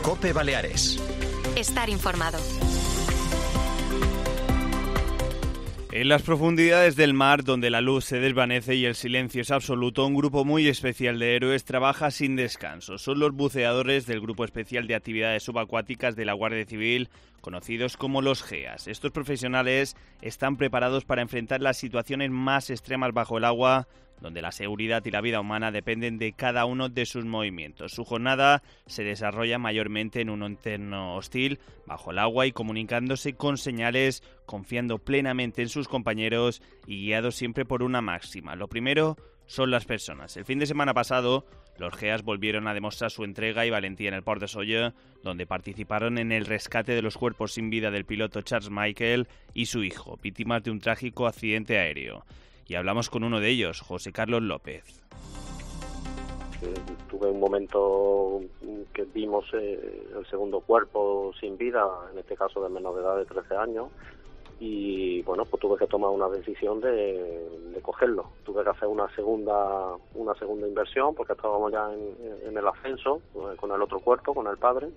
COPE Baleares. Estar informado. En las profundidades del mar, donde la luz se desvanece y el silencio es absoluto, un grupo muy especial de héroes trabaja sin descanso. Son los buceadores del Grupo Especial de Actividades Subacuáticas de la Guardia Civil, conocidos como los GEAS. Estos profesionales están preparados para enfrentar las situaciones más extremas bajo el agua, donde la seguridad y la vida humana dependen de cada uno de sus movimientos. Su jornada se desarrolla mayormente en un entorno hostil, bajo el agua y comunicándose con señales, confiando plenamente en sus compañeros y guiados siempre por una máxima. Lo primero son las personas. El fin de semana pasado, los GEAS volvieron a demostrar su entrega y valentía en el Port de Sóller, donde participaron en el rescate de los cuerpos sin vida del piloto Charles Michael y su hijo, víctimas de un trágico accidente aéreo. Y hablamos con uno de ellos, José Carlos López. Tuve un momento que vimos el segundo cuerpo sin vida, en este caso de menor de edad de 13 años, y bueno, pues tuve que tomar una decisión de cogerlo. Tuve que hacer una segunda inversión porque estábamos ya en el ascenso con el otro cuerpo, con el padre,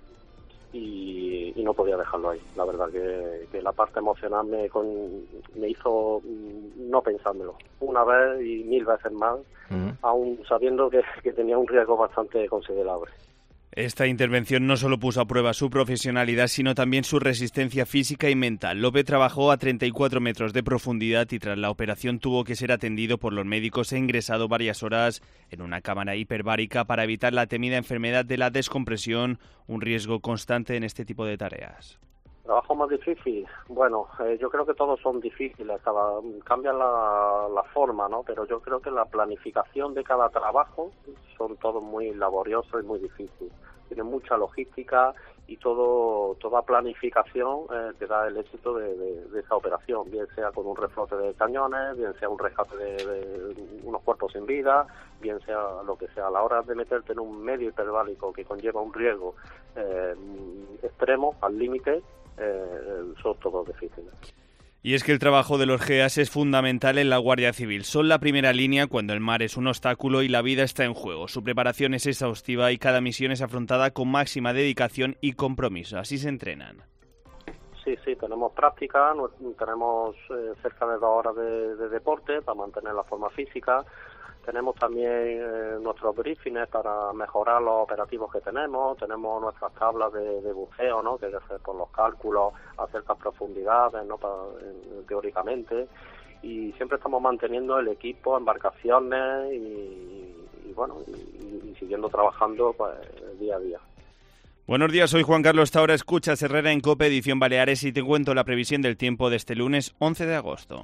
y no podía dejarlo ahí. La verdad que la parte emocional me hizo no pensármelo una vez y 1000 veces más, aún sabiendo que tenía un riesgo bastante considerable. Esta intervención no solo puso a prueba su profesionalidad, sino también su resistencia física y mental. López trabajó a 34 metros de profundidad y tras la operación tuvo que ser atendido por los médicos e ingresado varias horas en una cámara hiperbárica para evitar la temida enfermedad de la descompresión, un riesgo constante en este tipo de tareas. ¿Trabajo más difícil? Bueno, yo creo que todos son difíciles, cambian la forma, ¿no? Pero yo creo que la planificación de cada trabajo son todos muy laboriosos y muy difíciles. Tiene mucha logística y toda planificación te da el éxito de esa operación, bien sea con un reflote de cañones, bien sea un rescate de unos cuerpos sin vida, bien sea lo que sea. A la hora de meterte en un medio hiperbárico que conlleva un riesgo extremo, al límite, son todos difíciles. Y es que el trabajo de los GEAS es fundamental en la Guardia Civil. Son la primera línea cuando el mar es un obstáculo y la vida está en juego. Su preparación es exhaustiva y cada misión es afrontada con máxima dedicación y compromiso. Así se entrenan. Sí, tenemos práctica, tenemos cerca de 2 horas de deporte para mantener la forma física. Tenemos también nuestros briefings para mejorar los operativos que tenemos nuestras tablas de buceo, ¿no? Que hay que hacer por los cálculos a ciertas profundidades, ¿no? Teóricamente, y siempre estamos manteniendo el equipo, embarcaciones y bueno, y siguiendo trabajando pues día a día. Buenos días, soy Juan Carlos Taura, escuchas Herrera en COPE, edición Baleares, y te cuento la previsión del tiempo de este lunes 11 de agosto.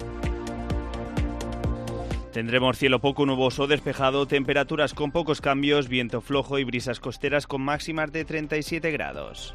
Tendremos cielo poco nuboso, despejado, temperaturas con pocos cambios, viento flojo y brisas costeras con máximas de 37 grados.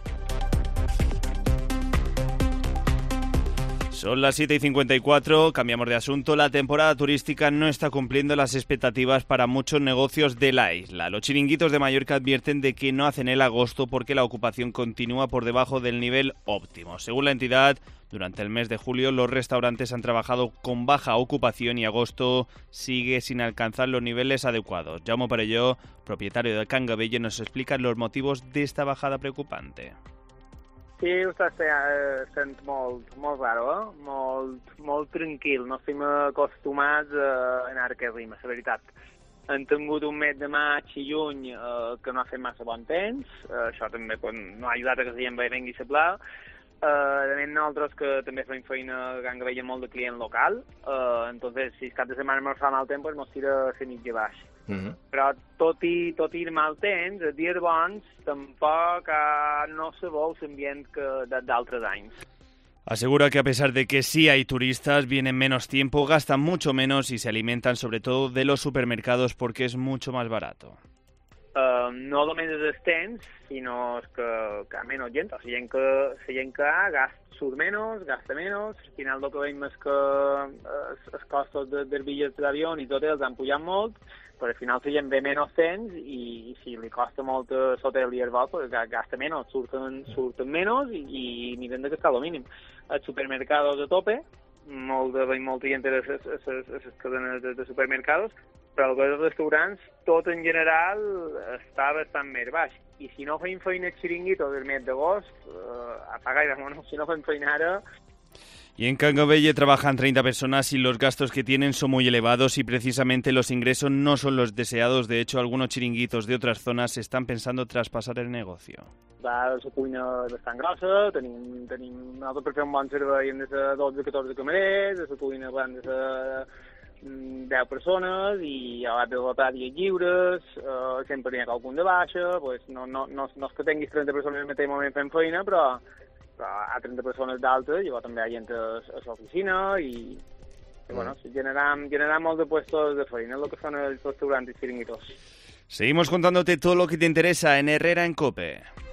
Son las 7:54, cambiamos de asunto. La temporada turística no está cumpliendo las expectativas para muchos negocios de la isla. Los chiringuitos de Mallorca advierten de que no hacen el agosto porque la ocupación continúa por debajo del nivel óptimo. Según la entidad, durante el mes de julio los restaurantes han trabajado con baja ocupación y agosto sigue sin alcanzar los niveles adecuados. Jaume Parelló, propietario de Can Gavella, nos explica los motivos de esta bajada preocupante. Sí, ho està sent molt raro, molt tranquil. No estem acostumats a anar que rima, la veritat. Hem tingut un mes de maig i juny que no ha fet massa bon temps, això també no ha ajudat a que la gent vengui a pla. A més, nosaltres que també fem feina a Can Gavella molt de client local, entonces si el cap de setmana ens fa mal temps, pues ens tira a mitja baixa. Però tot i el mal temps, els dies bons tampoc no se veu l'ambient que d'altres anys. Asegura que a pesar de que sí hay turistas, vienen menos tiempo, gastan mucho menos y se alimentan sobre todo de los supermercados porque es mucho más barato. No només és el temps, sinó que hi ha menys gent. O sigui, la gent que surt menys, gasta menys. Al final el que veiem és que els costos dels bitllets d'avió i tot els han pujat molt, però al final la gent ve menys temps i si li costa molt l'hotel i el vol, pues gasta menys, surten menys i miren de gastar el mínim. Els supermercados a tope, molta gent de les cadenes de supermercados, però el que els restaurants, tot en general, està bastant més baix. I si no feim feina al xiringuito del mes d'agost, si no feim feina ara... Y en Cangabelle trabajan 30 personas y los gastos que tienen son muy elevados y precisamente los ingresos no son los deseados. De hecho, algunos chiringuitos de otras zonas están pensando traspasar el negocio. La cuina bastant grossa, nosaltres per fer un bon servei hem de ser 12-14 camarers, a la cuina van de ser 10 persones i a l'altre de la dies lliures, sempre hi ha qualcun de baixa, pues no és que tinguis 30 persones al mateix moment fent feina, però a 30 persones d'alta, llavors també hi ha gent a l'oficina i bueno, generar molts de puestos de feina, el que fan els restaurants i xiringuitos. Seguimos contándote todo lo que te interesa en Herrera en COPE.